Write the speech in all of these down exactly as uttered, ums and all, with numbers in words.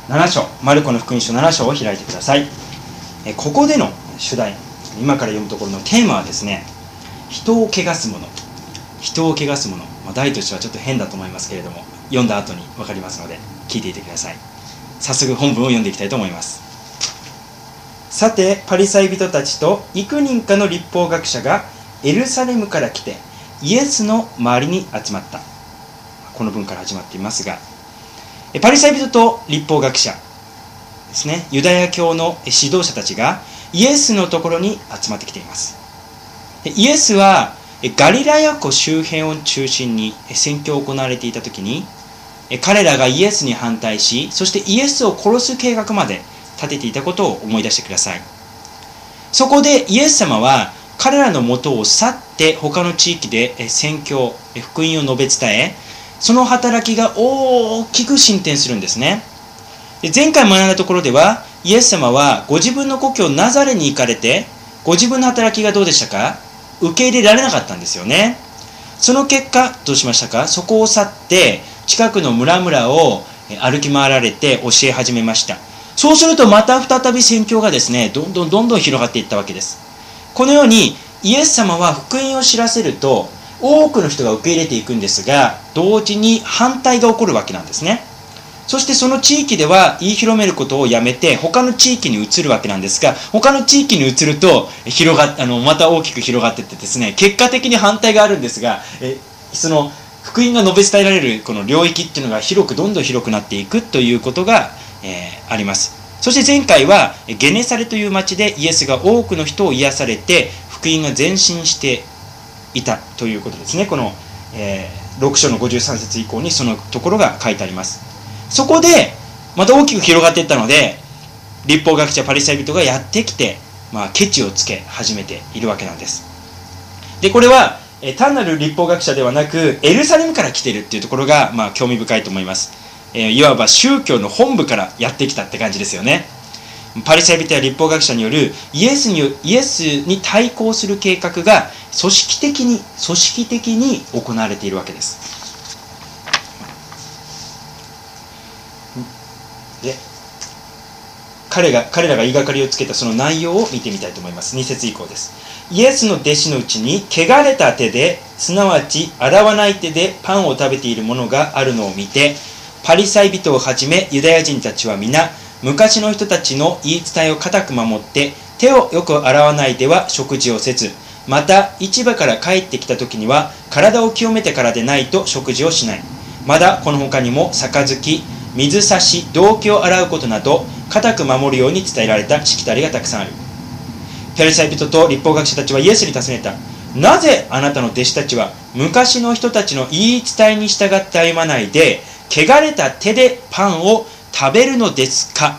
なな章、マルコの福音書なな章を開いてください。えここでの主題、今から読むところのテーマはですね、人を汚すもの。人を汚すもの。まあ、題としてはちょっと変だと思いますけれども、読んだ後に分かりますので、聞いていてください。早速本文を読んでいきたいと思います。さて、パリサイ人たちと幾人かの律法学者がエルサレムから来て、イエスの周りに集まった。この文から始まっていますが、パリサイ人と律法学者ですね、ユダヤ教の指導者たちがイエスのところに集まってきています。イエスはガリラヤ湖周辺を中心に宣教を行われていたときに、彼らがイエスに反対し、そしてイエスを殺す計画まで立てていたことを思い出してください。そこでイエス様は彼らの元を去って他の地域で宣教、福音を述べ伝え、その働きが大きく進展するんですね。前回学んだところでは、イエス様はご自分の故郷ナザレに行かれて、ご自分の働きがどうでしたか？受け入れられなかったんですよね。その結果どうしましたか？そこを去って近くの村々を歩き回られて教え始めました。そうするとまた再び宣教がですね、どんどんどんどん広がっていったわけです。このようにイエス様は福音を知らせると多くの人が受け入れていくんですが、同時に反対が起こるわけなんですね。そしてその地域では言い広めることをやめて他の地域に移るわけなんですが、他の地域に移ると広があのまた大きく広がっていってですね、結果的に反対があるんですが、えその福音が述べ伝えられるこの領域っていうのが広くどんどん広くなっていくということが、えー、あります。そして前回はゲネサレという町でイエスが多くの人を癒されて福音が前進していたということですね。この、えー、ろく章のごじゅうさん節以降にそのところが書いてあります。そこでまた大きく広がっていったので、律法学者パリサイ人がやってきて、まあ、ケチをつけ始めているわけなんです。でこれは、えー、単なる律法学者ではなくエルサレムから来ているっていうところが、まあ、興味深いと思います。えー、いわば宗教の本部からやってきたって感じですよね。パリサイ人や律法学者によるイエスに、イエスに対抗する計画が組織的に組織的に行われているわけです。で彼が彼らが言いがかりをつけたその内容を見てみたいと思います。に節以降です。イエスの弟子のうちに汚れた手で、すなわち洗わない手でパンを食べているものがあるのを見て、パリサイ人をはじめユダヤ人たちは皆昔の人たちの言い伝えを固く守って手をよく洗わないでは食事をせず、また市場から帰ってきた時には体を清めてからでないと食事をしない。まだこの他にも杯、水差し、銅器を洗うことなど固く守るように伝えられたしきたりがたくさんある。パリサイ人と律法学者たちはイエスに尋ねた。なぜあなたの弟子たちは昔の人たちの言い伝えに従って歩まないで汚れた手でパンを食べるのですか？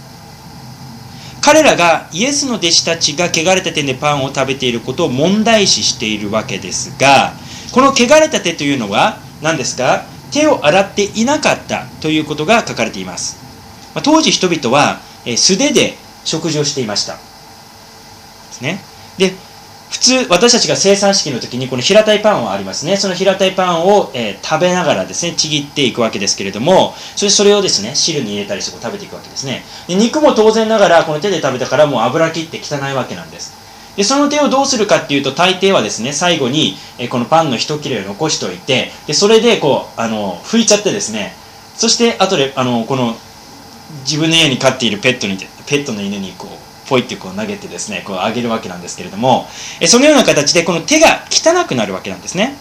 彼らがイエスの弟子たちが汚れた手でパンを食べていることを問題視しているわけですが、この汚れた手というのは何ですか？手を洗っていなかったということが書かれています。当時人々は素手で食事をしていましたですね。で普通私たちが生産式の時にこの平たいパンはありますね。その平たいパンを、えー、食べながらですねちぎっていくわけですけれども、それそれをですね汁に入れたりしてこう食べていくわけですね。で肉も当然ながらこの手で食べたからもう油切って汚いわけなんです。でその手をどうするかっていうと、大抵はですね最後に、えー、このパンの一切れを残しておいて、でそれでこうあの拭いちゃってですね、そして後であのこの自分の家に飼っているペットにペットの犬にこうポイってこう投げてですねこうあげるわけなんですけれども、えそのような形でこの手が汚くなるわけなんですね。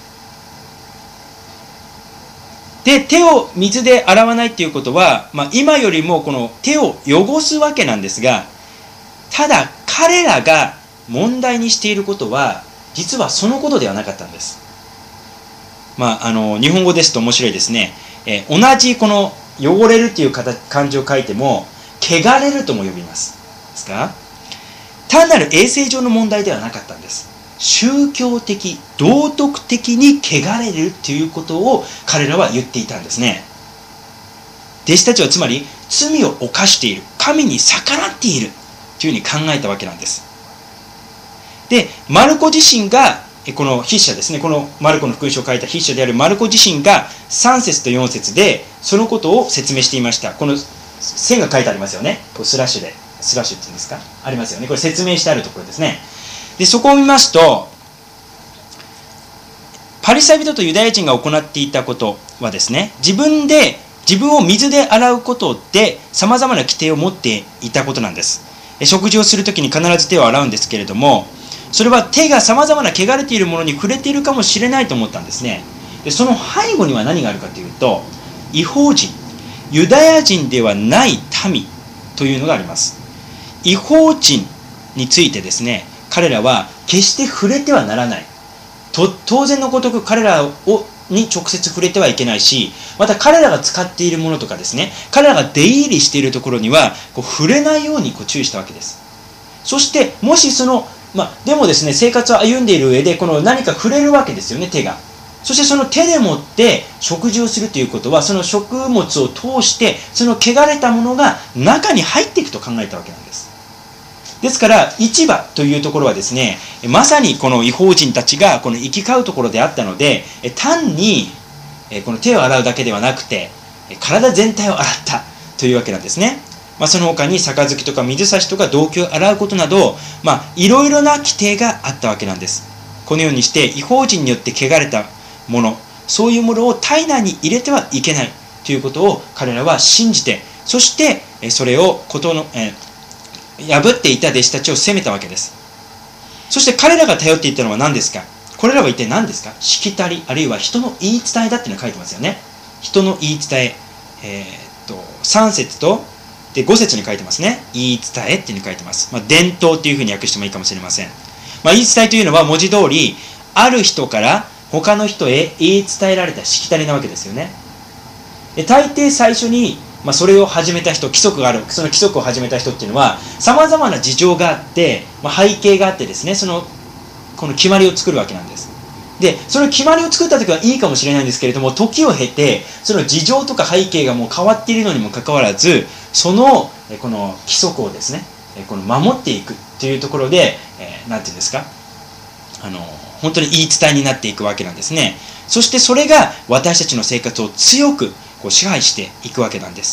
で手を水で洗わないっていうことは、まあ、今よりもこの手を汚すわけなんですが、ただ彼らが問題にしていることは実はそのことではなかったんです。まああの日本語ですと面白いですね。え同じこの汚れるっていう漢字を書いても汚れるとも呼びますですか？単なる衛生上の問題ではなかったんです。宗教的、道徳的に汚れるということを彼らは言っていたんですね。弟子たちはつまり罪を犯している、神に逆らっているというふうに考えたわけなんです。で、マルコ自身がこの筆者ですね、このマルコの福音書を書いた筆者であるマルコ自身がさん節とよん節でそのことを説明していました。この線が書いてありますよね。こうスラッシュで、スラッシュっていうんですか、ありますよね。これ説明してあるところですね。で、そこを見ますと、パリサイ人とユダヤ人が行っていたことはですね、自分で、自分を水で洗うことで様々な規定を持っていたことなんです。食事をするときに必ず手を洗うんですけれども、それは手が様々な汚れているものに触れているかもしれないと思ったんですね。で、その背後には何があるかというと、異邦人、ユダヤ人ではない民というのがあります。異邦人についてですね、彼らは決して触れてはならない。と当然のごとく彼らをに直接触れてはいけないし、また彼らが使っているものとかですね、彼らが出入りしているところにはこう触れないようにこう注意したわけです。そしてもしその、まあ、でもですね、生活を歩んでいる上でこの何か触れるわけですよね、手が。そしてその手でもって食事をするということは、その食物を通してその汚れたものが中に入っていくと考えたわけなんです。ですから市場というところはですね、まさにこの異邦人たちがこの行き交うところであったので、単にこの手を洗うだけではなくて体全体を洗ったというわけなんですね。まあ、その他に杯とか水差しとか銅器を洗うことなど、まあ、いろいろな規定があったわけなんです。このようにして異邦人によって汚れたもの、そういうものを体内に入れてはいけないということを彼らは信じて、そしてそれをことの、えー破っていた弟子たちを責めたわけです。そして彼らが頼っていたのは何ですか。これらは一体何ですか。しきたり、あるいは人の言い伝えだっていうのが書いてますよね。人の言い伝え、えー、っとさん節とでご節に書いてますね。言い伝えっていうのに書いてます。まあ、伝統っていうふうに訳してもいいかもしれません。まあ、言い伝えというのは文字通りある人から他の人へ言い伝えられたしきたりなわけですよね。で、大抵最初にまあ、それを始めた人、規則がある、その規則を始めた人っていうのは様々な事情があって、まあ、背景があってですね、そのこの決まりを作るわけなんです。で、その決まりを作った時はいいかもしれないんですけれども、時を経てその事情とか背景がもう変わっているのにもかかわらず、そのこの規則をですね、この守っていくというところで、えー、なんていうんですか、あの本当に言い伝えになっていくわけなんですね。そしてそれが私たちの生活を強くこう支配していくわけなんです。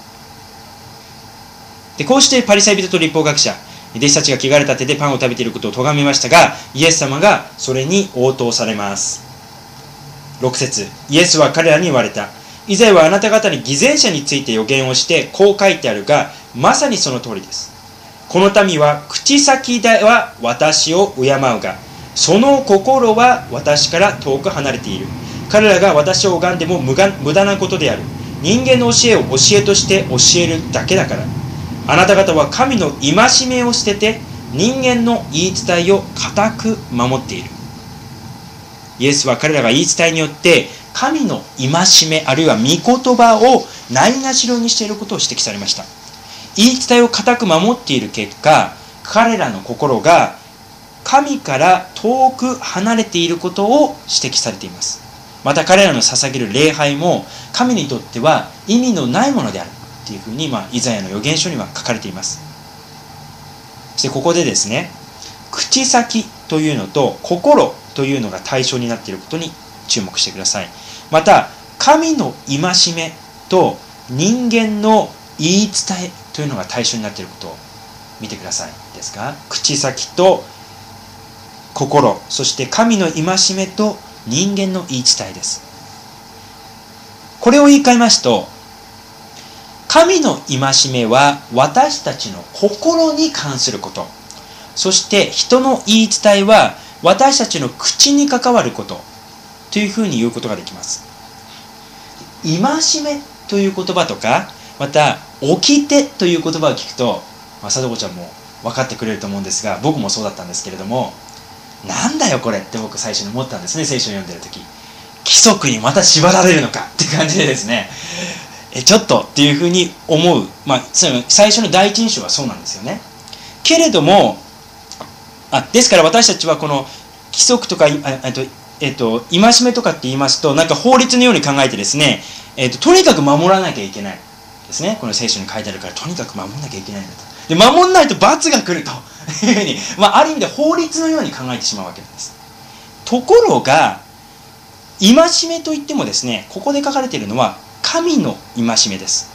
で、こうしてパリサイ人と律法学者、弟子たちが汚れた手でパンを食べていることを咎めましたが、イエス様がそれに応答されます。ろく節、イエスは彼らに言われた。以前はあなた方に偽善者について予言をしてこう書いてあるが、まさにその通りです。この民は口先では私を敬うが、その心は私から遠く離れている。彼らが私を拝んでも無駄なことである。人間の教えを教えとして教えるだけだから。あなた方は神の戒めを捨てて人間の言い伝えを固く守っている。イエスは彼らが言い伝えによって神の戒めあるいは御言葉をないがしろにしていることを指摘されました。言い伝えを固く守っている結果、彼らの心が神から遠く離れていることを指摘されています。また彼らの捧げる礼拝も神にとっては意味のないものであるというふうに、まあ、イザヤの預言書には書かれています。そしてここでですね、口先というのと心というのが対象になっていることに注目してください。また神の戒めと人間の言い伝えというのが対象になっていることを見てください。ですか、口先と心、そして神の戒めと人間の言い伝えです。これを言い換えますと、神の戒めは私たちの心に関すること、そして人の言い伝えは私たちの口に関わることというふうに言うことができます。戒めという言葉とか、また掟という言葉を聞くと、まあ、さとこちゃんも分かってくれると思うんですが、僕もそうだったんですけれども、なんだよこれって僕最初に思ったんですね。聖書を読んでる時、規則にまた縛られるのかって感じでですね、えちょっとっていうふうに思う、まあ、最初の第一印象はそうなんですよね。けれどもあですから私たちはこの規則とか、えっとえっと、戒めとかって言いますと、なんか法律のように考えてですね、えっと、とにかく守らなきゃいけないですね。この聖書に書いてあるから、とにかく守らなきゃいけないんだと。で、守んないと罰が来るというふうに、まあ、ある意味で法律のように考えてしまうわけなんです。ところが、戒めといってもですね、ここで書かれているのは神の戒めです。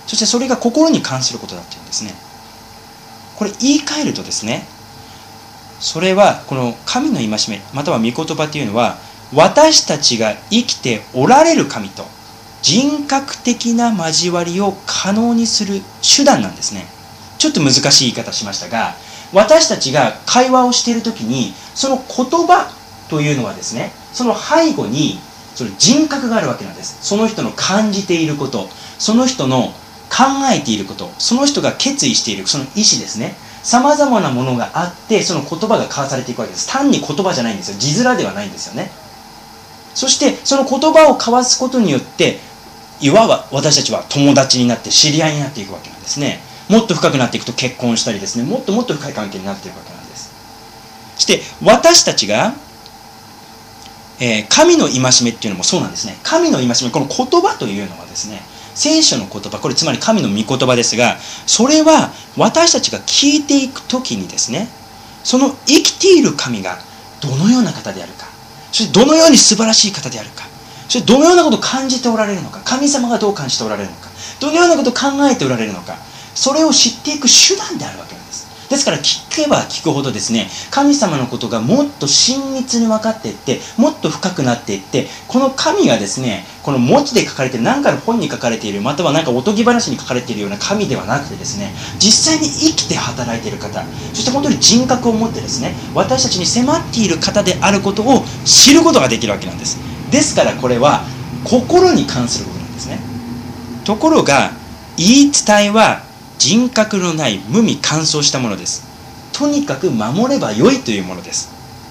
そしてそれが心に関することだっていうんですね。これ言い換えるとですね、それはこの神の戒めまたは御言葉というのは、私たちが生きておられる神と人格的な交わりを可能にする手段なんですね。ちょっと難しい言い方しましたが、私たちが会話をしているときに、その言葉というのはですね、その背後にその人格があるわけなんです。その人の感じていること、その人の考えていること、その人が決意しているその意思ですね。さまざまなものがあって、その言葉が交わされていくわけです。単に言葉じゃないんですよ。字面ではないんですよね。そしてその言葉を交わすことによって、いわば私たちは友達になって知り合いになっていくわけなんですね。もっと深くなっていくと結婚したりですね、もっともっと深い関係になっていくわけなんです。そして私たちが、えー、神の戒めっていうのもそうなんですね。神の戒め、この言葉というのはですね、聖書の言葉、これつまり神の御言葉ですが、それは私たちが聞いていくときにですね、その生きている神がどのような方であるか、そしてどのように素晴らしい方であるか、そしてどのようなことを感じておられるのか、神様がどう感じておられるのか、どのようなことを考えておられるのか、それを知っていく手段であるわけなんです。ですから聞けば聞くほどですね、神様のことがもっと親密に分かっていって、もっと深くなっていって、この神がですね、この文字で書かれている、何かの本に書かれている、または何かおとぎ話に書かれているような神ではなくてですね、実際に生きて働いている方、そして本当に人格を持ってですね、私たちに迫っている方であることを知ることができるわけなんです。ですからこれは心に関することなんですね。ところが言い伝えは人格のない無味乾燥したものです。とにかく守ればよいというものです。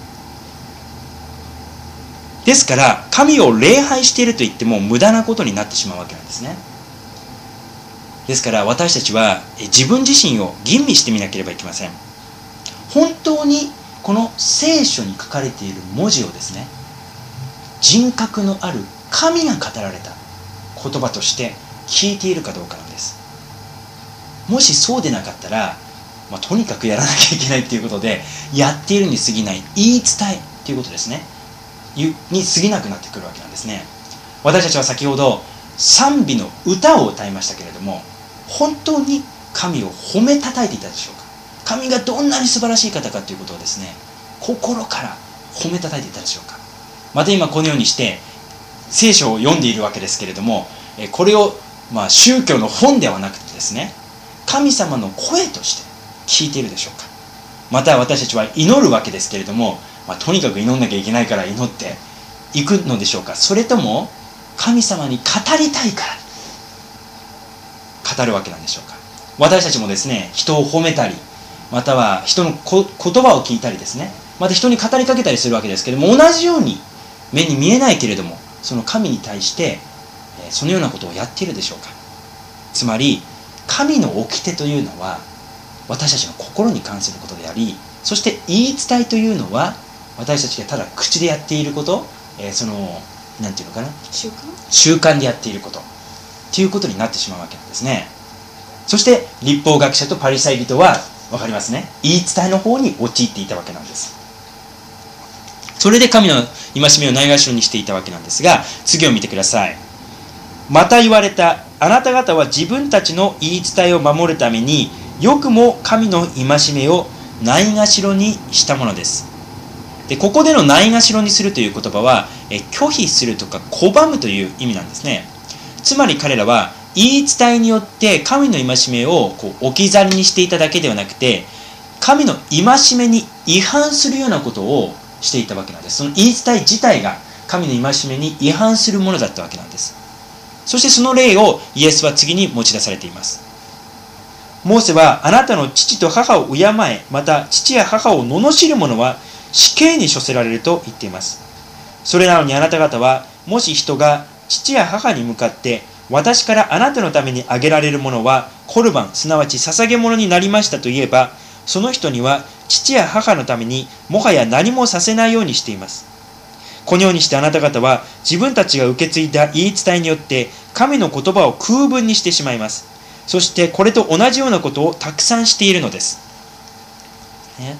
ですから神を礼拝していると言っても無駄なことになってしまうわけなんですね。ですから私たちは自分自身を吟味してみなければいけません。本当にこの聖書に書かれている文字をですね、人格のある神が語られた言葉として聞いているかどうかなんです。もしそうでなかったら、まあ、とにかくやらなきゃいけないということでやっているに過ぎない、言い伝えということですねに過ぎなくなってくるわけなんですね。私たちは先ほど賛美の歌を歌いましたけれども、本当に神を褒めたたえていたでしょうか。神がどんなに素晴らしい方かということをですね、心から褒めたたえていたでしょうか。また今このようにして聖書を読んでいるわけですけれども、これをまあ宗教の本ではなくてですね、神様の声として聞いているでしょうか。また私たちは祈るわけですけれども、まあ、とにかく祈んなきゃいけないから祈っていくのでしょうか。それとも神様に語りたいから語るわけなんでしょうか。私たちもですね、人を褒めたり、または人のこ言葉を聞いたりですね、また人に語りかけたりするわけですけれども、同じように目に見えないけれどもその神に対してそのようなことをやっているでしょうか。つまり神の掟というのは私たちの心に関することであり、そして言い伝えというのは私たちがただ口でやっていること、えー、そのなんていうのかな、習慣習慣でやっていることということになってしまうわけなんですね。そして律法学者とパリサイ人は分かりますね、言い伝えの方に陥っていたわけなんです。それで神の戒めをないがしろにしていたわけなんですが、次を見てください。また言われた、あなた方は自分たちの言い伝えを守るためによくも神の戒めをないがしろにしたものです。でここでのないがしろにするという言葉はえ拒否するとか拒むという意味なんですね。つまり彼らは言い伝えによって神の戒めをこう置き去りにしていただけではなくて、神の戒めに違反するようなことをしていたわけなんです。その言い伝え自体が神の戒めに違反するものだったわけなんです。そしてその例をイエスは次に持ち出されています。モーセはあなたの父と母を敬え、また父や母を罵る者は死刑に処せられると言っています。それなのにあなた方は、もし人が父や母に向かって私からあなたのためにあげられるものはコルバン、すなわち捧げ物になりましたと言えば、その人には父や母のためにもはや何もさせないようにしています。このようにしてあなた方は自分たちが受け継いだ言い伝えによって神の言葉を空文にしてしまいます。そしてこれと同じようなことをたくさんしているのです。ね、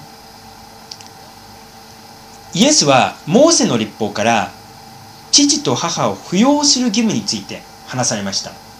イエスはモーセの律法から父と母を扶養する義務について話されました。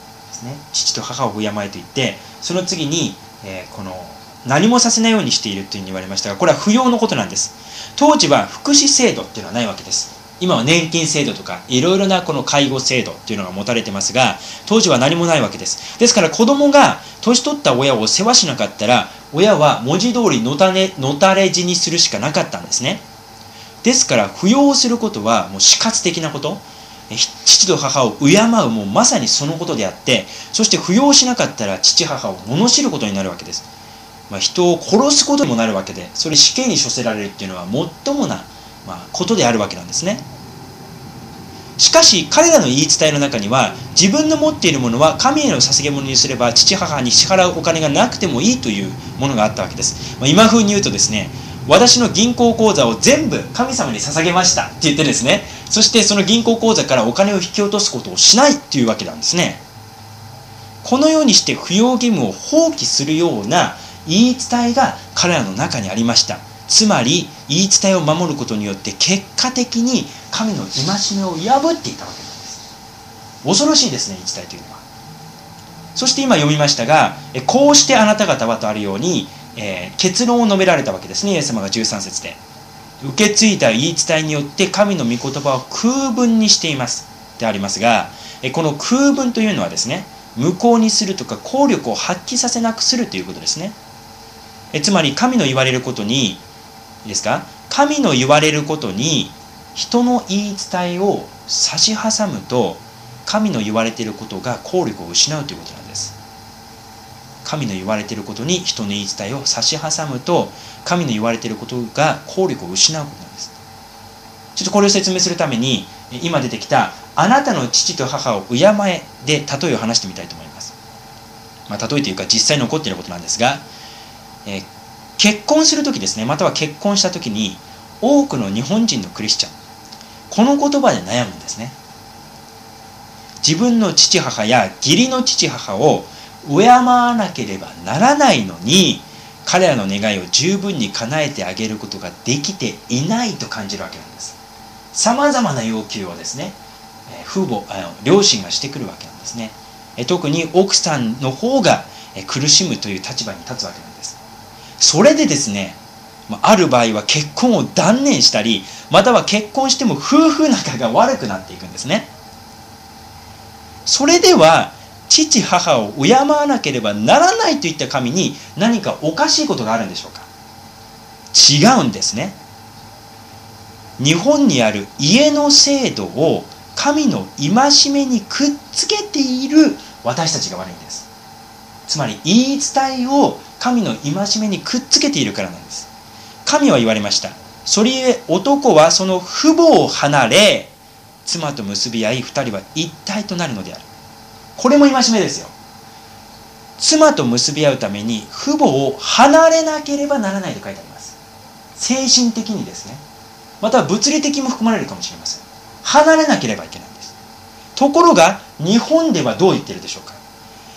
ですね。父と母を敬えと言って、その次に、えー、この何もさせないようにしているというふうに言われましたが、これは不要のことなんです。当時は福祉制度っていうのはないわけです。今は年金制度とかいろいろなこの介護制度っていうのが持たれてますが、当時は何もないわけです。ですから子供が年取った親を世話しなかったら、親は文字通りのたね、のたれ死にするしかなかったんですね。ですから扶養することはもう死活的なこと、父と母を敬うもうまさにそのことであって、そして扶養しなかったら父母を罵ることになるわけです。まあ、人を殺すことにもなるわけで、それ死刑に処せられるっていうのは最もな、まあ、ことであるわけなんですね。しかし彼らの言い伝えの中には、自分の持っているものは神への捧げ物にすれば父母に支払うお金がなくてもいいというものがあったわけです。まあ、今風に言うとですね、私の銀行口座を全部神様に捧げましたって言ってですね、そしてその銀行口座からお金を引き落とすことをしないというわけなんですね。このようにして扶養義務を放棄するような言い伝えが彼らの中にありました。つまり言い伝えを守ることによって結果的に神の戒めを破っていたわけなんです。恐ろしいですね、言い伝えというのは。そして今読みましたが、こうしてあなた方はとあるように、えー、結論を述べられたわけですね。イエス様がじゅうさん節で受け継いだ言い伝えによって神の御言葉を空文にしていますでありますが、この空文というのはですね、無効にするとか効力を発揮させなくするということですね。えつまり神の言われることに、いいですか、神の言われることに人の言い伝えを差し挟むと、神の言われていることが効力を失うということなんです。神の言われていることに人の言い伝えを差し挟むと、神の言われていることが効力を失うことなんです。ちょっとこれを説明するために、今出てきたあなたの父と母を敬えで例えを話してみたいと思います。まあ、例えというか実際に起こっていることなんですが、えー、結婚するときですね、または結婚したときに多くの日本人のクリスチャン、この言葉で悩むんですね。自分の父母や義理の父母を敬わなければならないのに、彼らの願いを十分に叶えてあげることができていないと感じるわけなんです。さまざまな要求をですね、父母、両親がしてくるわけなんですね。特に奥さんの方が苦しむという立場に立つわけなんです。それでですね、ある場合は結婚を断念したり、または結婚しても夫婦仲が悪くなっていくんですね。それでは父母を敬わなければならないといった神に何かおかしいことがあるんでしょうか。違うんですね。日本にある家の制度を神の戒めにくっつけている私たちが悪いんです。つまり言い伝えを神の戒めにくっつけているからなんです。神は言われました。それゆえ男はその父母を離れ、妻と結び合い二人は一体となるのである。これも戒めですよ。妻と結び合うために父母を離れなければならないと書いてあります。精神的にですね、または物理的も含まれるかもしれません。離れなければいけないんです。ところが日本ではどう言ってるでしょうか。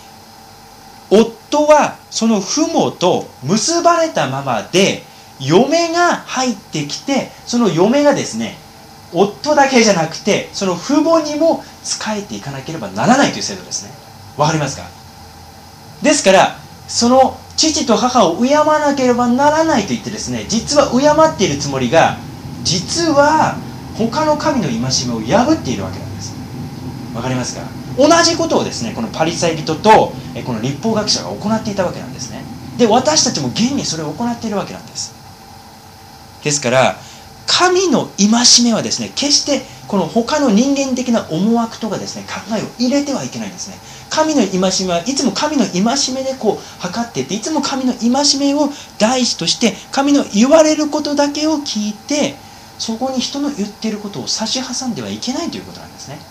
夫はその父母と結ばれたままで、嫁が入ってきて、その嫁がですね、夫だけじゃなくてその父母にも仕えていかなければならないという制度ですね。わかりますか。ですからその父と母を敬わなければならないと言ってですね、実は敬っているつもりが、実は他の神の戒めを破っているわけなんです。わかりますか。同じことをですね、このパリサイ人とこの律法学者が行っていたわけなんですね。で、私たちも現にそれを行っているわけなんです。ですから神の戒めはですね、決してこの他の人間的な思惑とかですね、考えを入れてはいけないんですね。神の戒めはいつも神の戒めでこう測っていって、いつも神の戒めを第一として神の言われることだけを聞いて、そこに人の言っていることを差し挟んではいけないということなんですね。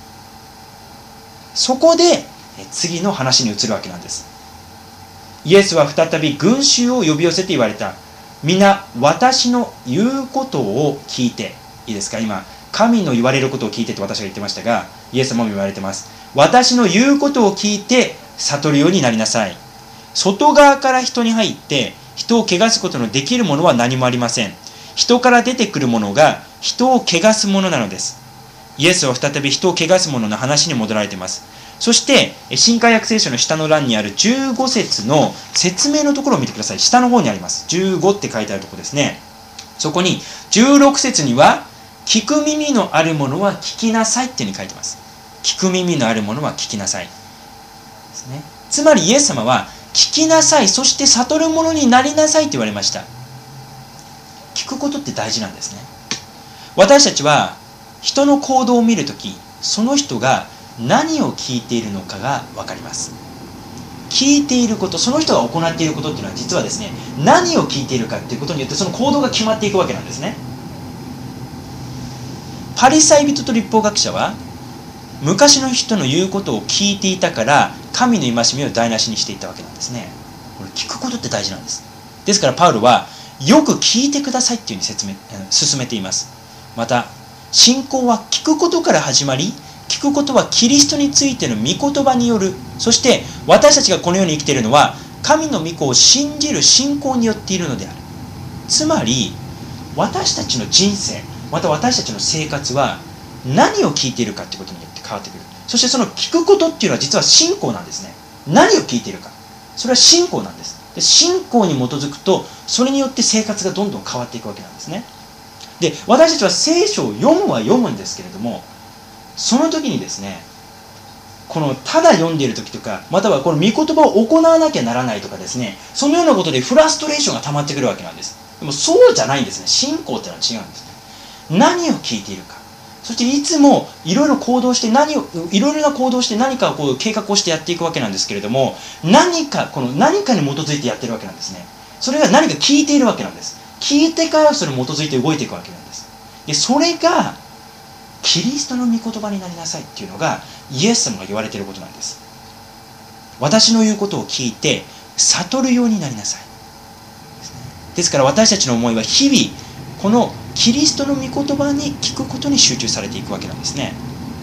そこで次の話に移るわけなんです。イエスは再び群衆を呼び寄せて言われた。皆私の言うことを聞いて、いいですか。今神の言われることを聞いてと私が言ってましたが、イエス様も言われてます。私の言うことを聞いて悟るようになりなさい。外側から人に入って人を汚すことのできるものは何もありません。人から出てくるものが人を汚すものなのです。イエスは再び人を汚すものの話に戻られています。 そして新海約聖書の下の欄にあるじゅうご節の説明のところを見てください。下の方にあります。じゅうごって書いてあるところですね。そこにじゅうろく節には、聞く耳のあるものは聞きなさいっていうふうに書いてます。聞く耳のあるものは聞きなさいですね。つまりイエス様は聞きなさい、そして悟るものになりなさいって言われました。聞くことって大事なんですね。私たちは人の行動を見るとき、その人が何を聞いているのかが分かります。聞いていること、その人が行っていることっていうのは実はですね、何を聞いているかっていうことによってその行動が決まっていくわけなんですね。パリサイ人と律法学者は昔の人の言うことを聞いていたから神の戒めを台無しにしていったわけなんですね。これ聞くことって大事なんです。ですからパウロはよく聞いてくださいっていうふうに説明進めています。また信仰は聞くことから始まり、聞くことはキリストについての御言葉による。そして私たちがこの世に生きているのは神の御子を信じる信仰によっているのである。つまり私たちの人生、また私たちの生活は何を聞いているかということによって変わってくる。そしてその聞くことっていうのは実は信仰なんですね。何を聞いているか、それは信仰なんです。で、信仰に基づくとそれによって生活がどんどん変わっていくわけなんですね。で、私たちは聖書を読むは読むんですけれども、その時にですね、このただ読んでいる時とか、またはこの御言葉を行わなきゃならないとかですね、そのようなことでフラストレーションが溜まってくるわけなんです。でもそうじゃないんですね。信仰っていうのは違うんですね。何を聞いているか、そしていつもいろいろ行動して何をいろいろな行動して何かをこう計画をしてやっていくわけなんですけれども、何かこの何かに基づいてやってるわけなんですね。それが何か聞いているわけなんです。聞いてからそれに基づいて動いていくわけなんです。で、それがキリストの御言葉になりなさいっていうのがイエス様が言われていることなんです。私の言うことを聞いて悟るようになりなさい。ですから私たちの思いは日々このキリストの御言葉に聞くことに集中されていくわけなんですね。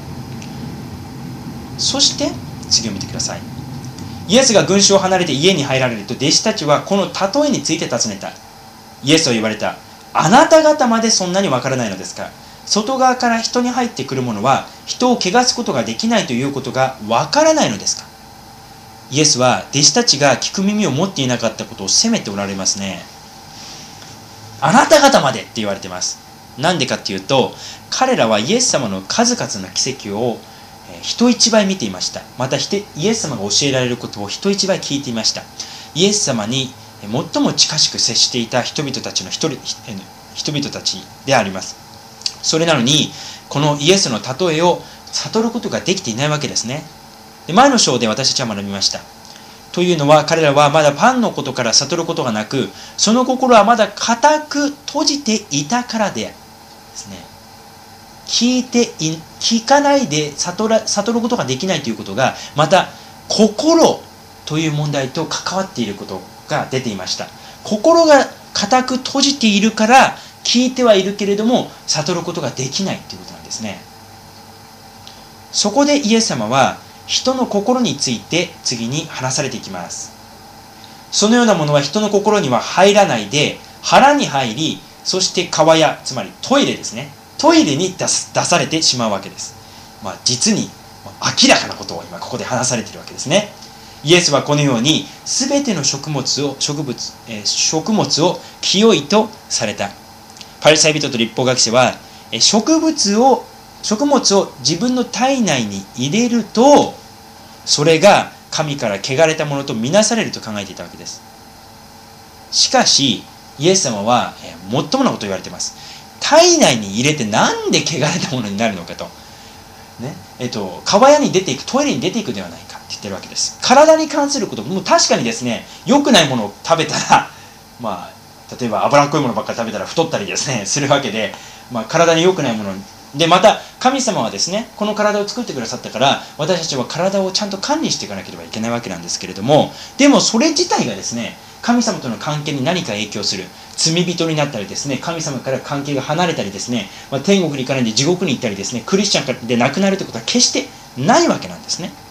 そして次を見てください。イエスが群衆を離れて家に入られると弟子たちはこの例えについて尋ねた。イエスは言われた。あなた方までそんなにわからないのですか。外側から人に入ってくるものは人を汚すことができないということがわからないのですか。イエスは弟子たちが聞く耳を持っていなかったことを責めておられますね。あなた方までって言われてます。なんでかっていうと、彼らはイエス様の数々の奇跡を人一倍見ていました。またイエス様が教えられることを人一倍聞いていました。イエス様に最も近しく接していた人々たちの一人人々たちであります。それなのにこのイエスの例えを悟ることができていないわけですね。で、前の章で私たちは学びました。というのは彼らはまだパンのことから悟ることがなく、その心はまだ固く閉じていたからでですね。聞いてい聞かないで悟ら悟ることができないということが、また心という問題と関わっていることが出ていました。心が固く閉じているから聞いてはいるけれども悟ることができないということなんですね。そこでイエス様は人の心について次に話されていきます。そのようなものは人の心には入らないで腹に入り、そして川や、つまりトイレですね、トイレに出す出されてしまうわけです。まあ、実に明らかなことを今ここで話されているわけですね。イエスはこのように全ての食物を植物、えー、食物を清いとされた。パリサイ人と律法学者は植物を食物を自分の体内に入れるとそれが神から汚れたものとみなされると考えていたわけです。しかしイエス様は最もなことを言われています。体内に入れてなんで汚れたものになるのかと、ねえっと、川屋に出ていく、トイレに出ていくではないかって言ってるわけです。体に関すること、もう確かにですね、良くないものを食べたら、まあ、例えば脂っこいものばっかり食べたら太ったりですねするわけで、まあ、体に良くないもので、また神様はですねこの体を作ってくださったから、私たちは体をちゃんと管理していかなければいけないわけなんですけれども、でもそれ自体がですね神様との関係に何か影響する、罪人になったりですね、神様から関係が離れたりですね、まあ、天国に行かないで地獄に行ったりですね、クリスチャンで亡くなるということは決してないわけなんですね。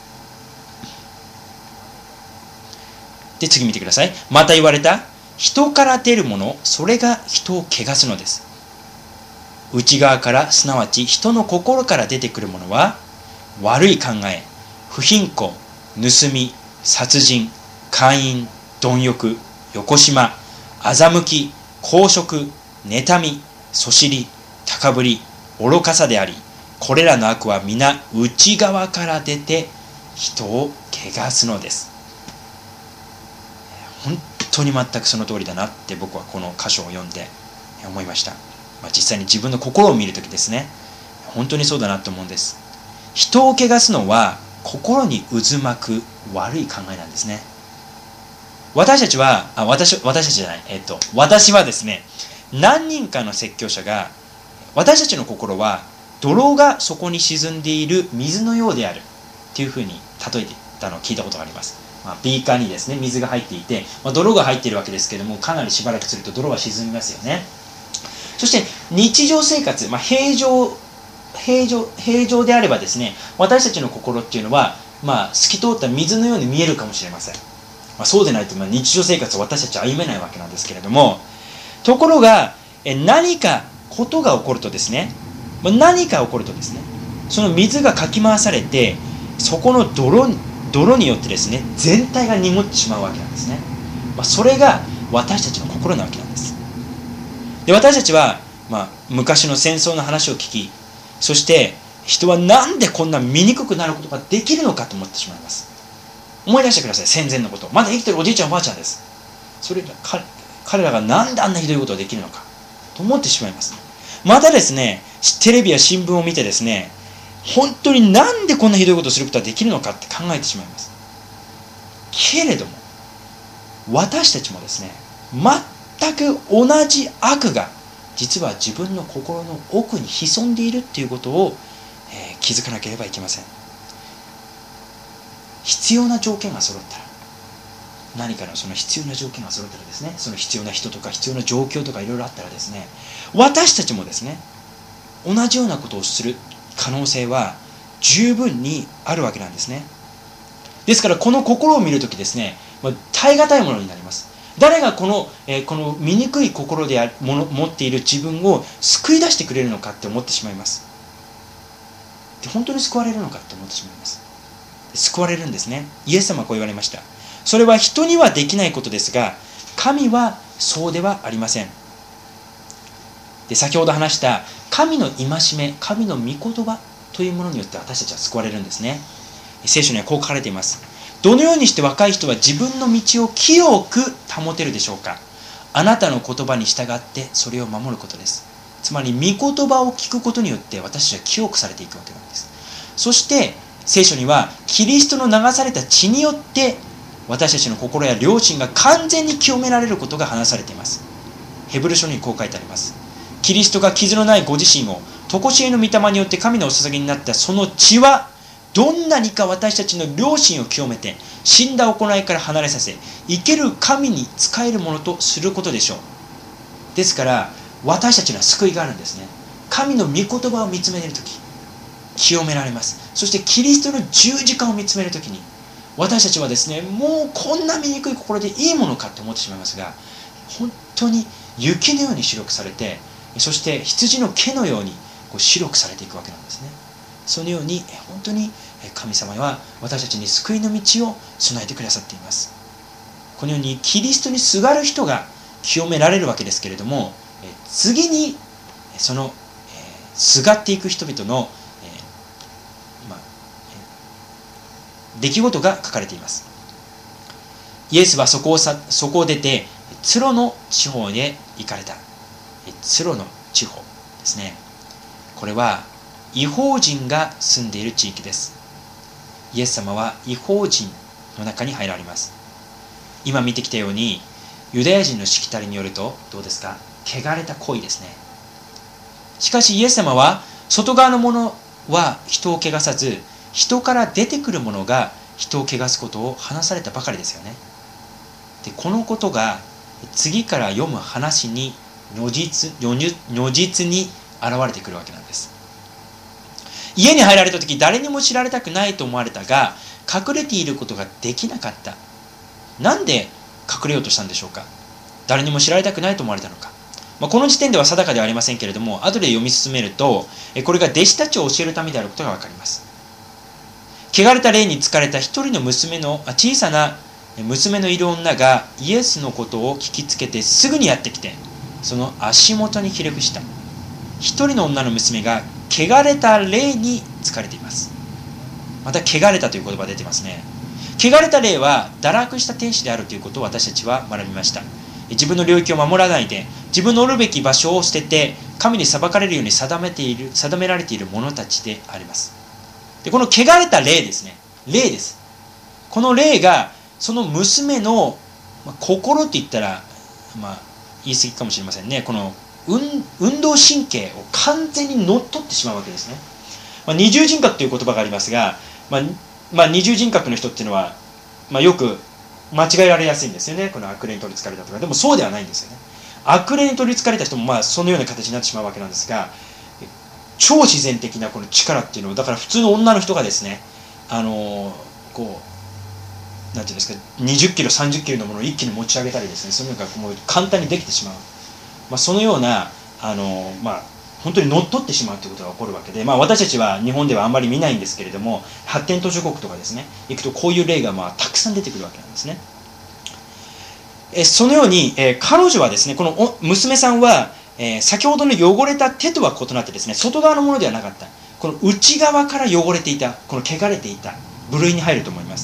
で、次見てください。また言われた。人から出るもの、それが人を汚すのです。内側から、すなわち人の心から出てくるものは悪い考え、 不貧困、盗み、殺人、姦淫、貪欲、よこしま、欺き、公職、妬み、そしり、高ぶり、愚かさであり、これらの悪は皆内側から出て人を汚すのです。本当に全くその通りだなって僕はこの箇所を読んで思いました。まあ、実際に自分の心を見るときですね、本当にそうだなと思うんです。人を汚すのは心に渦巻く悪い考えなんですね。私たちは、あ、私、私たちじゃない、えっと、私はですね、何人かの説教者が、私たちの心は泥が底に沈んでいる水のようであるっていうふうに例えてたのを聞いたことがあります。まあ、ビーカーにですね、水が入っていて、まあ、泥が入っているわけですけれども、かなりしばらくすると泥は沈みますよね。そして日常生活、まあ、平常平常平常であればですね、私たちの心っていうのは、まあ、透き通った水のように見えるかもしれません。まあ、そうでないと、まあ、日常生活を私たちは歩めないわけなんですけれども、ところがえ何かことが起こるとですね、何か起こるとですね、その水がかき回されて、そこの泥泥によってですね、全体が濁ってしまうわけなんですね。まあ、それが私たちの心なわけなんです。で、私たちは、まあ、昔の戦争の話を聞き、そして人はなんでこんな醜くなることができるのかと思ってしまいます。思い出してください、戦前のこと。まだ生きてるおじいちゃんおばあちゃんです。それが彼らがなんであんなひどいことができるのかと思ってしまいます。またですね、テレビや新聞を見てですね、本当になんでこんなひどいことをすることができるのかって考えてしまいます。けれども、私たちもですね、全く同じ悪が実は自分の心の奥に潜んでいるっていうことを、えー、気づかなければいけません。必要な条件が揃ったら、何かのその必要な条件が揃ったらですね、その必要な人とか必要な状況とかいろいろあったらですね、私たちもですね、同じようなことをする可能性は十分にあるわけなんですね。ですからこの心を見るときですね、まあ、耐え難いものになります。誰がこの、えー、この醜い心であるもの持っている自分を救い出してくれるのかって思ってしまいます。で、本当に救われるのかって思ってしまいます。救われるんですね。イエス様はこう言われました。それは人にはできないことですが、神はそうではありません。で、先ほど話した神の戒め、神の御言葉というものによって私たちは救われるんですね。聖書にはこう書かれています。どのようにして若い人は自分の道を清く保てるでしょうか。あなたの言葉に従ってそれを守ることです。つまり御言葉を聞くことによって私たちは清くされていくわけなんです。そして聖書にはキリストの流された血によって私たちの心や良心が完全に清められることが話されています。ヘブル書にこう書いてあります。キリストが傷のないご自身を常しえの御霊によって神のお捧げになったその血はどんなにか私たちの良心を清めて死んだ行いから離れさせ生ける神に仕えるものとすることでしょう。ですから私たちには救いがあるんですね。神の御言葉を見つめるとき清められます。そしてキリストの十字架を見つめるときに私たちはですね、もうこんな醜い心でいいものかと思ってしまいますが、本当に雪のように白くされて、そして羊の毛のようにこう白くされていくわけなんですね。そのように本当に神様は私たちに救いの道を備えてくださっています。このようにキリストにすがる人が清められるわけですけれども、次にそのすがっていく人々の、まあ、出来事が書かれています。イエスはそこをさそこを出てツロの地方へ行かれた。ツロの地方ですね。これは異邦人が住んでいる地域です。イエス様は異邦人の中に入られます。今見てきたようにユダヤ人のしきたりによるとどうですか、汚れた恋ですね。しかしイエス様は外側のものは人を汚さず、人から出てくるものが人を汚すことを話されたばかりですよね。で、このことが次から読む話に如実、如実に現れてくるわけなんです。家に入られた時、誰にも知られたくないと思われたが、隠れていることができなかった。なんで隠れようとしたんでしょうか。誰にも知られたくないと思われたのか。まあ、この時点では定かではありませんけれども、後で読み進めると、これが弟子たちを教えるためであることがわかります。 汚れた霊に疲れた一人の娘の小さな娘のいる女がイエスのことを聞きつけてすぐにやってきて、その足元にひれ伏した。一人の女の娘が汚れた霊に疲れています。また汚れたという言葉が出てますね。汚れた霊は堕落した天使であるということを私たちは学びました。自分の領域を守らないで、自分のおるべき場所を捨てて神に裁かれるように定めている定められている者たちであります。でこの汚れた霊ですね、霊です。この霊がその娘の、まあ、心といったら、まあ、言い過ぎかもしれませんね。この運, 運動神経を完全に乗っ取ってしまうわけですね。まあ、二重人格という言葉がありますが、まあまあ、二重人格の人っていうのは、まあ、よく間違えられやすいんですよね。この悪霊に取りつかれたとか。でもそうではないんですよね。悪霊に取りつかれた人もまあそのような形になってしまうわけなんですが、超自然的なこの力っていうのを、だから普通の女の人がですね、あのー、こうなんていうんですか、にじゅっキロさんじゅっキロのものを一気に持ち上げたりですね、そういうのがもう簡単にできてしまう、まあ、そのようなあのー、まあ本当に乗っ取ってしまうということが起こるわけで、まあ、私たちは日本ではあんまり見ないんですけれども、発展途上国とかですね行くとこういう例がまあたくさん出てくるわけなんですね。えそのように、えー、彼女はですね、この娘さんは、えー、先ほどの汚れた手とは異なってですね、外側のものではなかった、この内側から汚れていた、この汚れていた部類に入ると思います。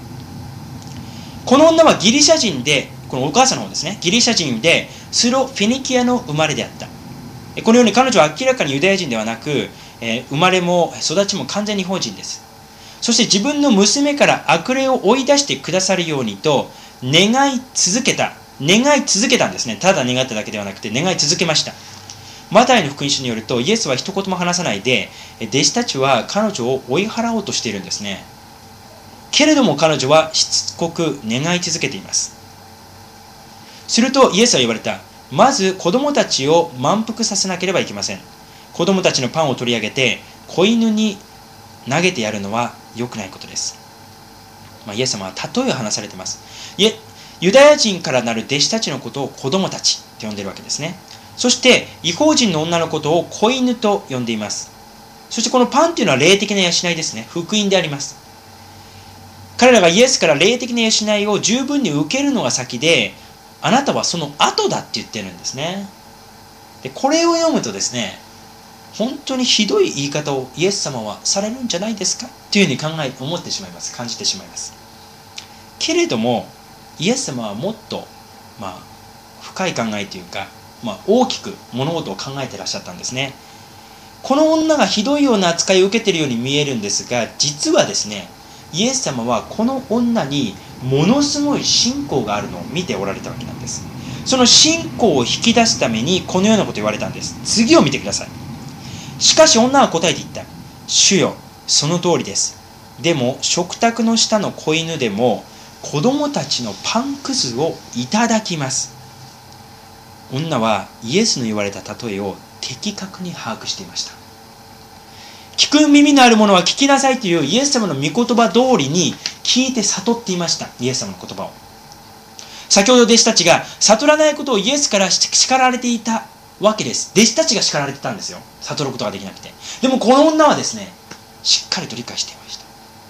この女はギリシャ人で、このお母さんの方ですね、ギリシャ人でスロフェニキアの生まれであった。このように彼女は明らかにユダヤ人ではなく、えー、生まれも育ちも完全に日本人です。そして自分の娘から悪霊を追い出してくださるようにと願い続けた願い続けたんですね。ただ願っただけではなくて願い続けました。マタイの福音書によると、イエスは一言も話さないで、弟子たちは彼女を追い払おうとしているんですね。けれども彼女はしつこく願い続けています。するとイエスは言われた。まず子供たちを満腹させなければいけません。子供たちのパンを取り上げて子犬に投げてやるのは良くないことです。まあ、イエス様は例えを話されています。いえ、ユダヤ人からなる弟子たちのことを子供たちと呼んでいるわけですね。そして異邦人の女のことを子犬と呼んでいます。そしてこのパンというのは霊的な養いですね。福音であります。彼らがイエスから霊的な養いを十分に受けるのが先で、あなたはその後だって言ってるんですね。でこれを読むとですね、本当にひどい言い方をイエス様はされるんじゃないですかというふうに考え思ってしまいます。感じてしまいます。けれどもイエス様はもっと、まあ、深い考えというか、まあ、大きく物事を考えていらっしゃったんですね。この女がひどいような扱いを受けているように見えるんですが、実はですね、イエス様はこの女にものすごい信仰があるのを見ておられたわけなんです。その信仰を引き出すためにこのようなことを言われたんです。次を見てください。しかし女は答えて言った。主よ、その通りです。でも食卓の下の子犬でも子供たちのパンくずをいただきます。女はイエスの言われた例えを的確に把握していました。聞く耳のある者は聞きなさいというイエス様の御言葉通りに聞いて悟っていました。イエス様の言葉を。先ほど弟子たちが悟らないことをイエスから叱られていたわけです。弟子たちが叱られてたんですよ。悟ることができなくて。でもこの女はですね、しっかりと理解していました。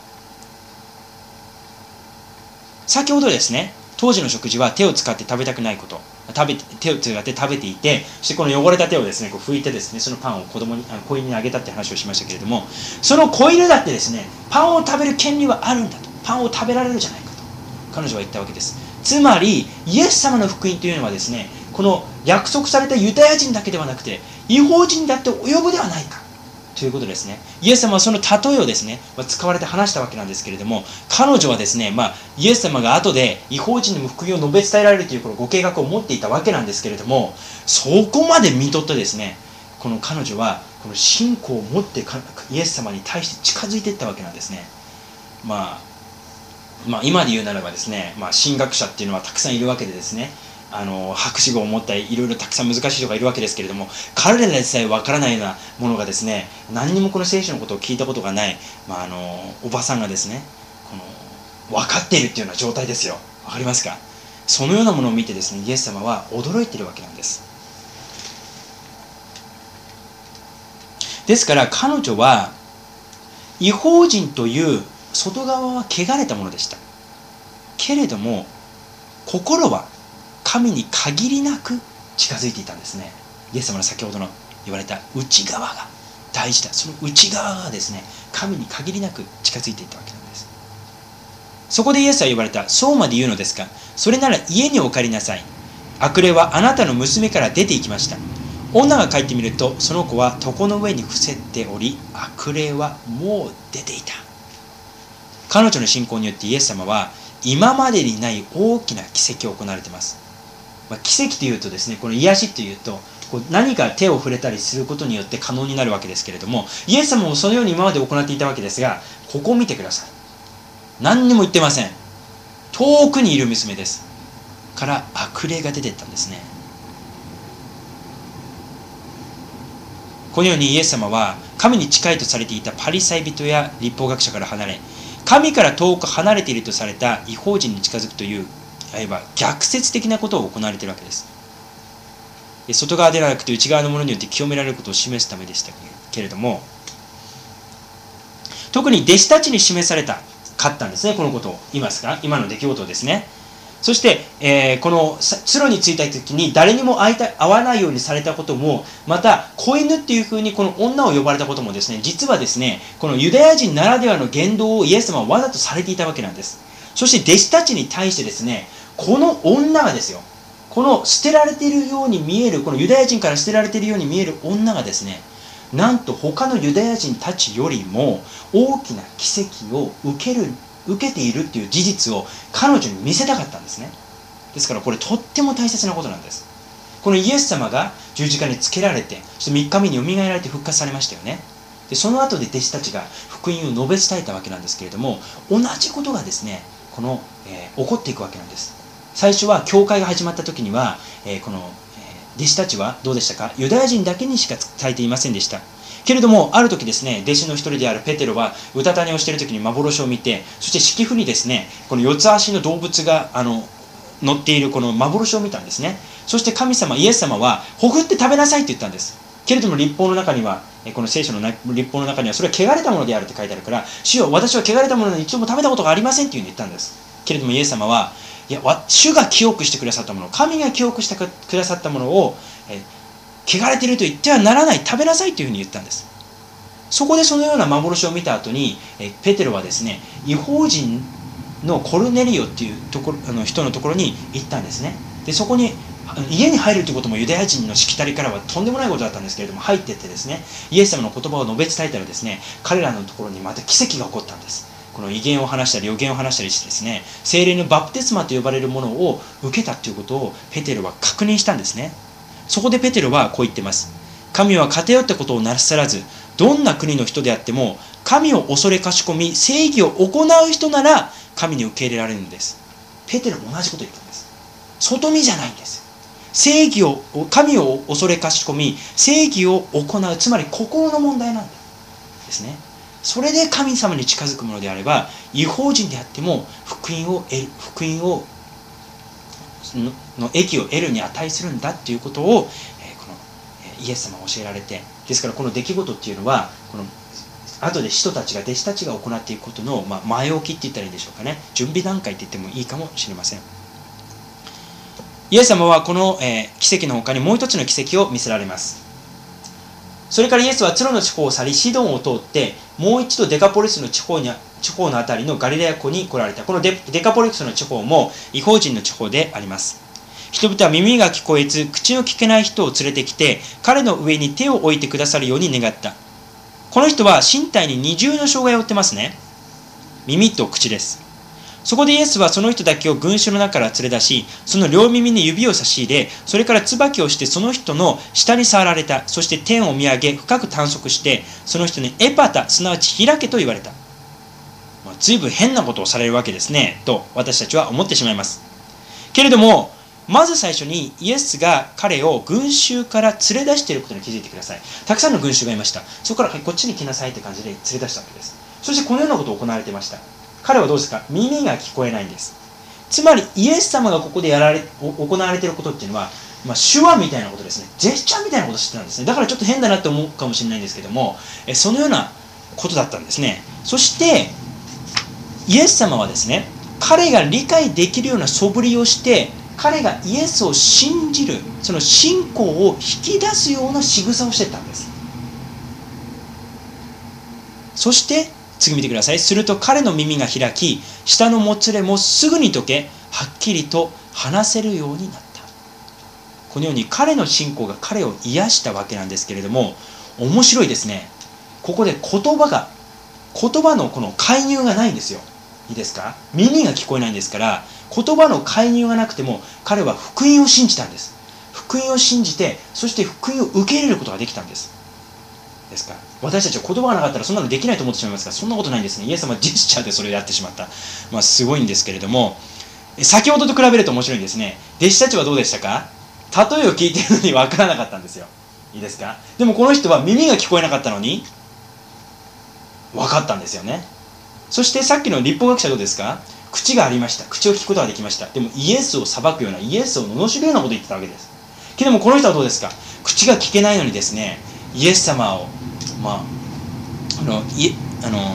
先ほどですね、当時の食事は手を使って食べたくないこと、食べ手を使って食べていて、そしてこの汚れた手をですね、こう拭いてですね、そのパンを子供に、子犬にあげたって話をしましたけれども、その子犬だってですね、パンを食べる権利はあるんだと、パンを食べられるじゃないかと彼女は言ったわけです。つまりイエス様の福音というのはですね、この約束されたユダヤ人だけではなくて異邦人だって及ぶではないかということですね。イエス様はその例えをですね、使われて話したわけなんですけれども、彼女はですね、まあ、イエス様が後で異邦人にも福音を述べ伝えられるというこのご計画を持っていたわけなんですけれども、そこまで見とってですね、この彼女はこの信仰を持ってイエス様に対して近づいていったわけなんですね。まあまあ、今で言うならばですね、まあ、神学者っていうのはたくさんいるわけでですね、あの博士号を持ったいろいろたくさん難しい人がいるわけですけれども、彼らでさえ分からないようなものがですね、何にもこの聖書のことを聞いたことがない、まあ、あのおばさんがですね、この分かっているっていうような状態ですよ。分かりますか？そのようなものを見てですね、イエス様は驚いているわけなんです。ですから彼女は異邦人という外側は汚れたものでした。けれども心は神に限りなく近づいていたんですね。イエス様の先ほどの言われた内側が大事だ。その内側がですね、神に限りなく近づいていったわけなんです。そこでイエスは言われた。そうまで言うのですか。それなら家にお帰りなさい。悪霊はあなたの娘から出て行きました。女が帰ってみると、その子は床の上に伏せており、悪霊はもう出ていた。彼女の信仰によってイエス様は今までにない大きな奇跡を行われています。まあ、奇跡というとですね、この癒しというとこう何か手を触れたりすることによって可能になるわけですけれども、イエス様もそのように今まで行っていたわけですが、ここを見てください。何にも言ってません。遠くにいる娘ですから悪霊が出ていったんですね。このようにイエス様は神に近いとされていたパリサイ人や律法学者から離れ、神から遠く離れているとされた異邦人に近づくという、いわば逆説的なことを行われているわけです。外側ではなくて内側のものによって清められることを示すためでしたけれども、特に弟子たちに示されたかったんですね、このことを言いますか、今の出来事をですね。そして、えー、このツロに着いた時に誰にも会いた会わないようにされたことも、また子犬っていうふうにこの女を呼ばれたこともですね、実はですね、このユダヤ人ならではの言動をイエス様はわざとされていたわけなんです。そして弟子たちに対してですね、この女がですよ、この捨てられているように見える、このユダヤ人から捨てられているように見える女がですね、なんと他のユダヤ人たちよりも大きな奇跡を受ける受けているっていう事実を彼女に見せたかったんですね。ですからこれとっても大切なことなんです。このイエス様が十字架につけられて、そしてみっかめによみがえられて復活されましたよね。でその後で弟子たちが福音を述べ伝えたわけなんですけれども、同じことがですね、この、えー、起こっていくわけなんです。最初は教会が始まった時には、えー、この、えー、弟子たちはどうでしたか。ユダヤ人だけにしか伝えていませんでした。けれどもある時ですね、弟子の一人であるペテロはうたた寝をしている時に幻を見て、そして敷布にですね、この四つ足の動物があの乗っているこの幻を見たんですね。そして神様イエス様はほぐって食べなさいって言ったんです。けれども律法の中には、この聖書の律法の中にはそれは汚れたものであるって書いてあるから、主よ私は汚れたものに一度も食べたことがありませんっていうふうに言ったんです。けれどもイエス様は、いや主が清くしてくださったもの、神が清くしてくださったものをえ汚れていると言ってはならない、食べなさいというふうに言ったんです。そこでそのような幻を見た後にえペテロはですね、異邦人のコルネリオっていうところあの人のところに行ったんですね。でそこに家に入るということもユダヤ人のしきたりからはとんでもないことだったんですけれども、入っていってですね、イエス様の言葉を述べ伝えたらですね、彼らのところにまた奇跡が起こったんです。この異言を話したり予言を話したりしてですね、聖霊のバプテスマと呼ばれるものを受けたということをペテロは確認したんですね。そこでペテロはこう言ってます。神は偏ったことをなさらず、どんな国の人であっても神を恐れかしこみ正義を行う人なら神に受け入れられるんです。ペテロも同じこと言ったんです。外見じゃないんです。正義を神を恐れかしこみ正義を行う、つまり心の問題なんですね。それで神様に近づくものであれば、異邦人であっても福音を得る、福音をの益を得るに値するんだっていうことを、えー、このイエス様は教えられて、ですからこの出来事っていうのはこの後で使徒たちが弟子たちが行っていくことの、まあ、前置きって言ったらいいんでしょうかね、準備段階って言ってもいいかもしれません。イエス様はこの、えー、奇跡の他にもう一つの奇跡を見せられます。それからイエスはツロの地方を去りシドンを通ってもう一度デカポリスの地方に地方のあたりのガリラヤ湖に来られた。この デ, デカポリスの地方も異邦人の地方であります。人々は耳が聞こえず口の聞けない人を連れてきて彼の上に手を置いてくださるように願った。この人は身体に二重の障害を負ってますね。耳と口です。そこでイエスはその人だけを群衆の中から連れ出し、その両耳に指を差し入れ、それから椿をしてその人の下に触られた。そして天を見上げ深く探索してその人にエパタ、すなわち開けと言われた。まあ、随分変なことをされるわけですねと私たちは思ってしまいます。けれどもまず最初にイエスが彼を群衆から連れ出していることに気づいてください。たくさんの群衆がいました。そこからこっちに来なさいって感じで連れ出したわけです。そしてこのようなことが行われていました。彼はどうですか。耳が聞こえないんです。つまりイエス様がここでやられ行われていることっていうのは、まあ、手話みたいなことですね。ジェスチャーみたいなことをしてたんですね。だからちょっと変だなって思うかもしれないんですけども、そのようなことだったんですね。そしてイエス様はですね、彼が理解できるような素振りをして、彼がイエスを信じる、その信仰を引き出すような仕草をしていったんです。そして次見てください。すると彼の耳が開き、舌のもつれもすぐに解け、はっきりと話せるようになった。このように彼の信仰が彼を癒したわけなんですけれども、面白いですね。ここで言葉が言葉のこの介入がないんですよ。いいですか？耳が聞こえないんですから、言葉の介入がなくても彼は福音を信じたんです。福音を信じて、そして福音を受け入れることができたんです。ですから私たちは言葉がなかったらそんなのできないと思ってしまいますが、そんなことないんですね。イエス様はジェスチャーでそれをやってしまった。まあすごいんですけれども、先ほどと比べると面白いんですね。弟子たちはどうでしたか？例えを聞いているのに分からなかったんですよ。いいですか？でもこの人は耳が聞こえなかったのに分かったんですよね。そしてさっきの律法学者どうですか？口がありました。口を聞くことができました。でもイエスを裁くような、イエスを罵るようなことを言ってたわけです。けどもこの人はどうですか？口が聞けないのにですね、イエス様をまああのいあの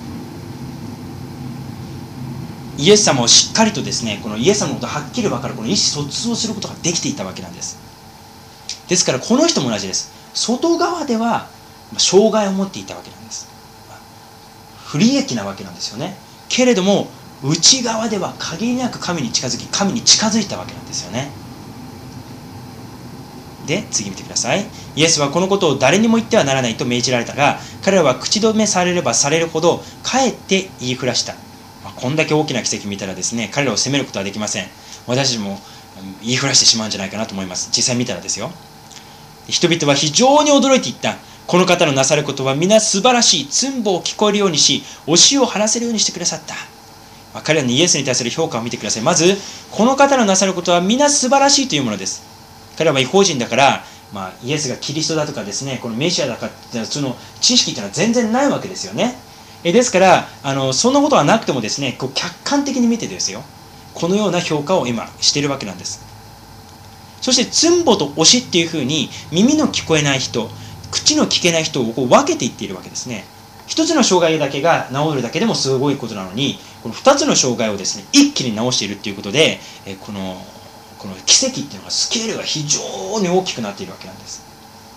イエス様をしっかりとですね、このイエス様のことがはっきり分かるこの意思疎通をすることができていたわけなんです。ですからこの人も同じです。外側では障害を持っていたわけなんです。不利益なわけなんですよね。けれども内側では限りなく神に近づき、神に近づいたわけなんですよね。で次見てください。イエスはこのことを誰にも言ってはならないと命じられたが、彼らは口止めされればされるほどかえって言いふらした。まあ、こんだけ大きな奇跡見たらですね、彼らを責めることはできません。私たちも言いふらしてしまうんじゃないかなと思います。実際見たらですよ。人々は非常に驚いていった。この方のなさることは皆素晴らしい。ツンボを聞こえるようにし、教えを話せるようにしてくださった。まあ、彼らのイエスに対する評価を見てください。まず、この方のなさることは皆素晴らしいというものです。彼らは違法人だから、まあ、イエスがキリストだとかですね、このメシアだかってその知識っていうのは全然ないわけですよね。えですからあのそんなことはなくてもですね、こう客観的に見てですよ、このような評価を今しているわけなんです。そしてツンボと推しっていうふうに耳の聞こえない人、口の聞けない人をこう分けていっているわけですね。一つの障害だけが治るだけでもすごいことなのに、この二つの障害をですね一気に治しているっていうことで、えこのこの奇跡っていうのがスケールが非常に大きくなっているわけなんです。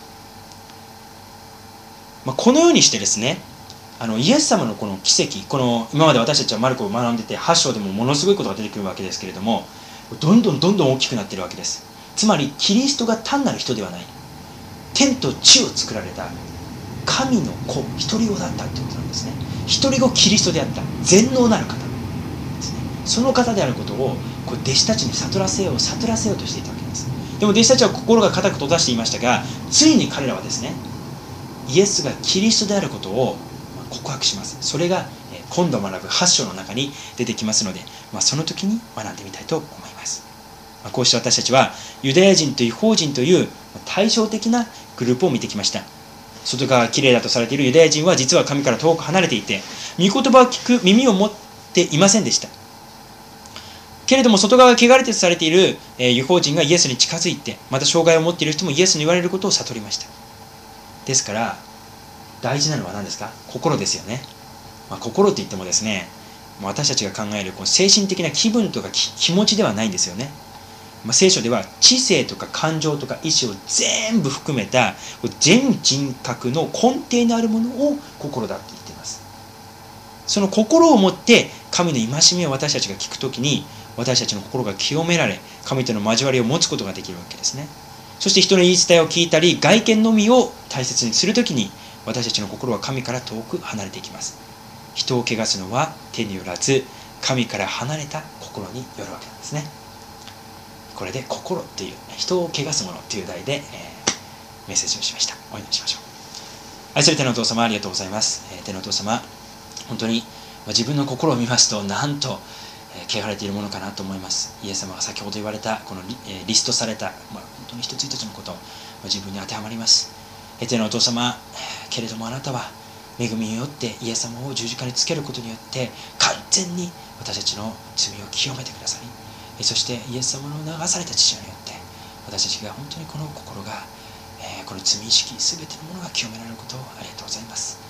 まあ、このようにしてですね、あのイエス様のこの奇跡、この今まで私たちはマルコを学んでてはち章でもものすごいことが出てくるわけですけれども、どんどんどんどん大きくなっているわけです。つまりキリストが単なる人ではない、天と地を作られた神の子、一人子だったということなんですね。一人子キリストであった全能なる方ですね。その方であることをこう弟子たちに悟らせよう悟らせようとしていたわけです。でも弟子たちは心が固く閉ざしていましたが、ついに彼らはですね、イエスがキリストであることを告白します。それが今度学ぶはち章の中に出てきますので、まあ、その時に学んでみたいと思います。まあ、こうして私たちはユダヤ人と違法人という対照的なグループを見てきました。外側がきれいだとされているユダヤ人は実は神から遠く離れていて、御言葉を聞く耳を持っていませんでした。けれども外側が汚れてとされている違法人がイエスに近づいて、また障害を持っている人もイエスに言われることを悟りました。ですから大事なのは何ですか？心ですよね。まあ、心って言ってもですね、私たちが考えるこう精神的な気分とか気持ちではないんですよね。まあ、聖書では知性とか感情とか意志を全部含めた全人格の根底にあるものを心だって言っています。その心を持って神の戒めを私たちが聞くときに、私たちの心が清められ、神との交わりを持つことができるわけですね。そして人の言い伝えを聞いたり外見のみを大切にするときに、私たちの心は神から遠く離れていきます。人を汚すのは手によらず、神から離れた心によるわけなんですね。これで心っていう人を汚すものという題で、えー、メッセージをしました。お祈りしましょう。愛する天のお父様、ありがとうございます。えー、天のお父様、本当に自分の心を見ますと、なんと汚れているものかなと思います。イエス様が先ほど言われたこの リ,、えー、リストされた、まあ、本当に一つ一つのこと、自分に当てはまります。えー、天のお父様、けれどもあなたは恵みによってイエス様を十字架につけることによって完全に私たちの罪を清めてくださり、そしてイエス様の流された血によって私たちが本当にこの心が、えー、この罪意識すべてのものが清められることをありがとうございます。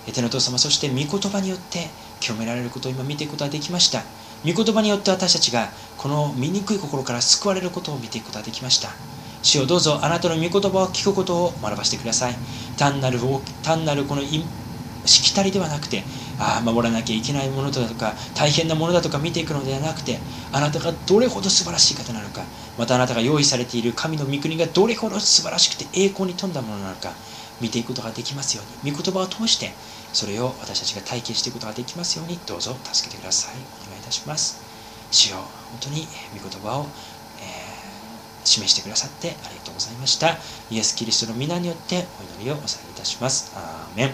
天のお父様、そして御言葉によって清められることを今見ていくことができました。御言葉によって私たちがこの醜い心から救われることを見ていくことができました。主よ、どうぞあなたの御言葉を聞くことを学ばせてください。単なる単なるこのしきたりではなくて、ああ守らなきゃいけないものだとか大変なものだとか見ていくのではなくて、あなたがどれほど素晴らしい方なのか、またあなたが用意されている神の御国がどれほど素晴らしくて栄光に富んだものなのか見ていくことができますように、御言葉を通してそれを私たちが体験していくことができますように、どうぞ助けてください。お願いいたします。主よ、本当に御言葉を、えー、示してくださってありがとうございました。イエス・キリストの皆によってお祈りをお捧げいたします。アーメン。